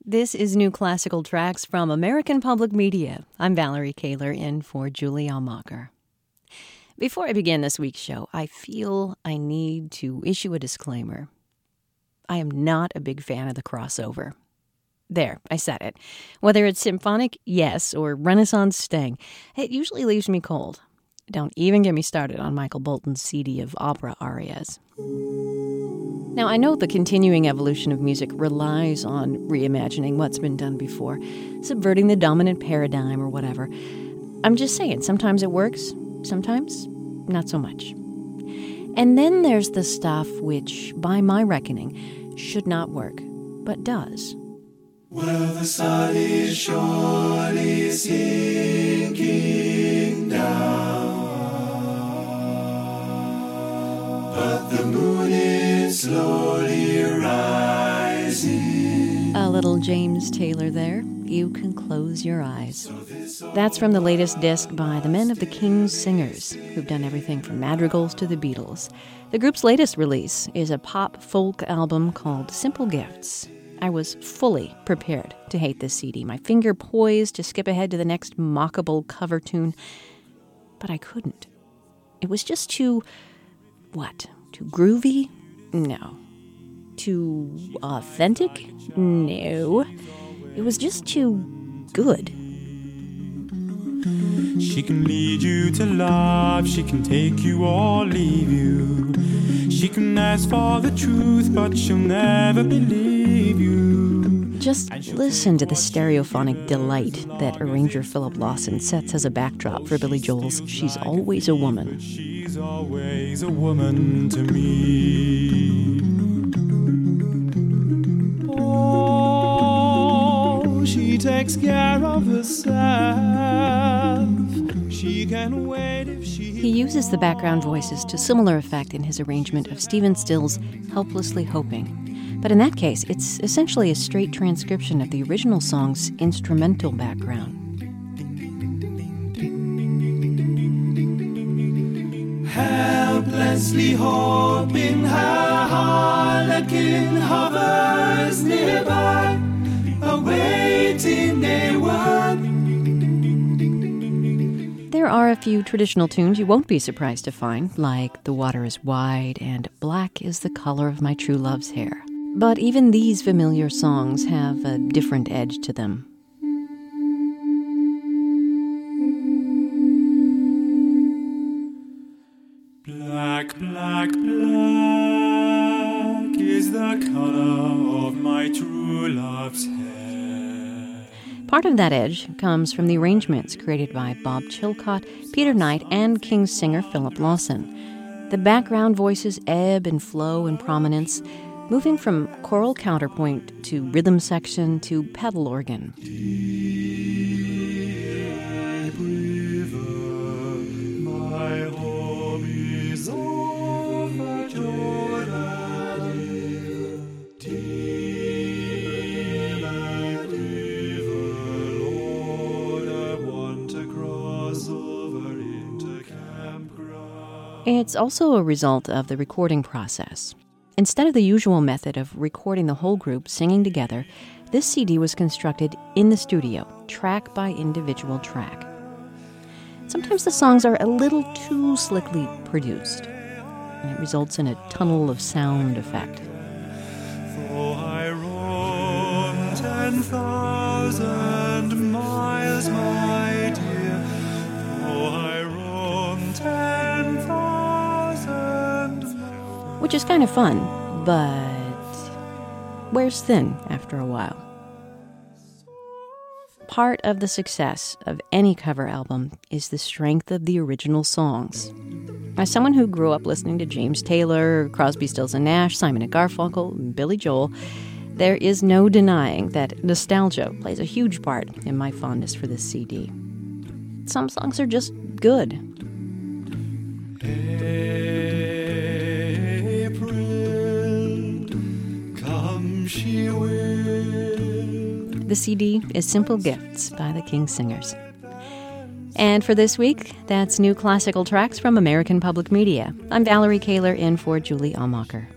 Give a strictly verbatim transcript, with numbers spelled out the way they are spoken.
This is New Classical Tracks from American Public Media. I'm Valerie Kaler in for Julie Almacher. Before I begin this week's show, I feel I need to issue a disclaimer. I am not a big fan of the crossover. There, I said it. Whether it's symphonic, yes, or Renaissance sting, it usually leaves me cold. Don't even get me started on Michael Bolton's C D of opera arias. Now, I know the continuing evolution of music relies on reimagining what's been done before, subverting the dominant paradigm or whatever. I'm just saying, sometimes it works, sometimes not so much. And then there's the stuff which, by my reckoning, should not work, but does. Well, the sun is surely sinking down, but the moon is slowly rising. A little James Taylor there. You can close your eyes. That's from the latest disc by the men of the King's Singers, who've done everything from madrigals to the Beatles. The group's latest release is a pop-folk album called Simple Gifts. I was fully prepared to hate this C D, my finger poised to skip ahead to the next mockable cover tune, but I couldn't. It was just too, what, too groovy? No. Too authentic? No. It was just too good. She can lead you to love, she can take you or leave you. She can ask for the truth, but she'll never believe you. Just listen to the stereophonic delight that arranger Philip Lawson sets as a backdrop for Billy Joel's She's Always a Woman. She's always a woman to me. Oh, she takes care of herself. She can wait if she... He uses the background voices to similar effect in his arrangement of Stephen Still's Helplessly Hoping. But in that case, it's essentially a straight transcription of the original song's instrumental background. Helplessly hoping her harlequin hovers nearby, awaiting a word. There are a few traditional tunes you won't be surprised to find, like The Water is Wide and Black is the Color of My True Love's Hair. But even these familiar songs have a different edge to them. Black, black, black is the color of my true love's hair. Part of that edge comes from the arrangements created by Bob Chilcott, Peter Knight, and King's singer Philip Lawson. The background voices ebb and flow in prominence, moving from choral counterpoint to rhythm section to pedal organ. Deep river, my home is over Jordan. Deep river, Lord, I want to cross over into campground. It's also a result of the recording process. Instead of the usual method of recording the whole group singing together, this C D was constructed in the studio, track by individual track. Sometimes the songs are a little too slickly produced, and it results in a tunnel of sound effect. Though I roam ten thousand miles, my dear, though I roam ten thousand miles. Which is kind of fun, but wears thin after a while. Part of the success of any cover album is the strength of the original songs. As someone who grew up listening to James Taylor, Crosby, Stills and Nash, Simon and Garfunkel, and Billy Joel, there is no denying that nostalgia plays a huge part in my fondness for this C D. Some songs are just good. She will. The C D is Simple Gifts by the King's Singers. And for this week, that's New Classical Tracks from American Public Media. I'm Valerie Kaler in for Julie Almacher.